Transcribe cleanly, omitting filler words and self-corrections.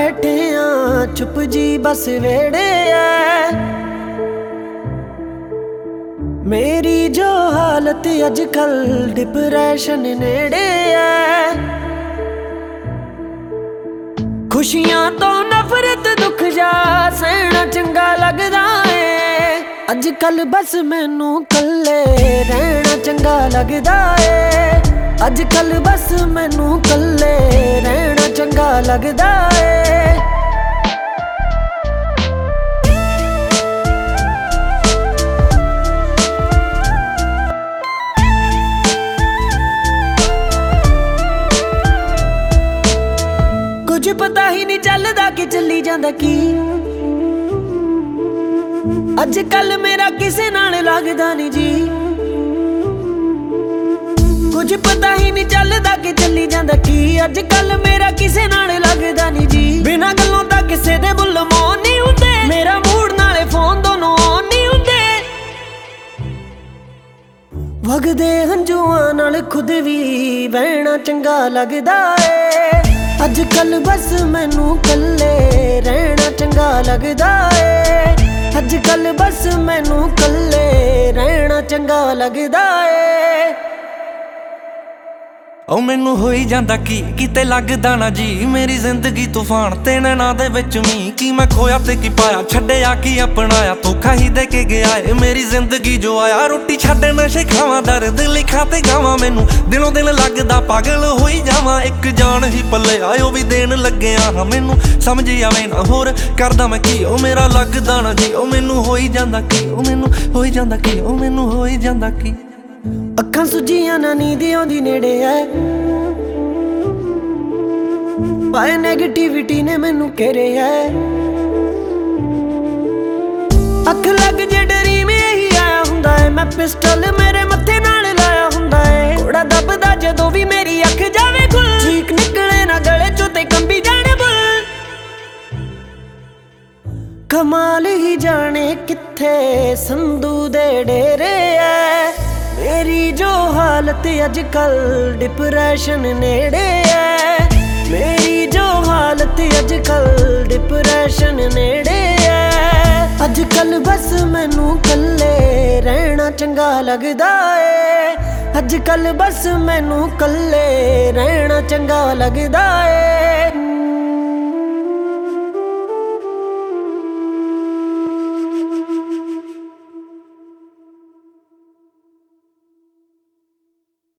बैठे हाँ चुप जी बस वेड़े है। मेरी जो हालत अजकल डिप्रेशन नेड़े है। खुशियां तो नफरत दुख जा सहना चंगा लगदा है। अजकल बस मैनू कल्ले रहना चंगा लगदा है। अजकल बस मैनू कल्ले रहना चंगा लगदा है। कुछ पता ही नहीं चलदा कि चली जांदा की। अजकल मेरा किसे नाल लगदा नहीं जी। कुछ पता ही नहीं चलदा कि चली जांदा की। अजकल मेरा किसे नाल लगदा नहीं जी। बिना गल्लों तां किसे दे बुल मौन नहीं हुंदे। मेरा मूड नाले फोन दोनों ऑन नहीं हुंदे। वगदे हंझूआं नाल खुद भी बहना चंगा लगदा है। अजकल बस मैनू कल्ले रहना चंगा लगदा है। अजकल बस मैनू कल्ले रहना चंगा लगदा है। ओ मैनू होई जांदा की किते लगदा ना जी। मेरी जिंदगी तूफान ते नैना दे विच मीं की मैं खोया ते की पाया छड्डिया की अपनाया धोखा ही दे के गया है। मेरी जिंदगी जो आया रोटी छड्ड नशे खावां दर्द लिखा ते गावां मैनू दिनों दिन लगदा पागल होई जावां। एक जान ही पल्ले आयो भी देन लग्गिया हाँ मैनू समझ आवे ना होर करदा मैं की। ओ मेरा लगदा ना जी ओ मैनू होई जांदा की। ओ मैनू होई जांदा की। ओ मैनू होई जांदा की। अखां सुजियां ना नींद आउंदी नेड़े है। पाए नेगेटिविटी ने मैनू घेरे है। अख लग जे डरी में ही आया हुंदा है। मैं पिस्टल मेरे मत्थे नाल लाया हुंदा है। घोड़ा दबदा जदों भी मेरी अख जावे खुल। चीक निकले ना गले चों ते कंबी जाने बुल। कमाल ही जाने किथे संधू दे डेरे है। मेरी जो हालत अजकल डिप्रेशन नेड़े है। मेरी जो हालत अजकल डिप्रेशन नेड़े है। अजकल बस मैनू कल्ले रहना चंगा लगदा है। अजकल बस मैनू कल्ले रहना चंगा लगदा है।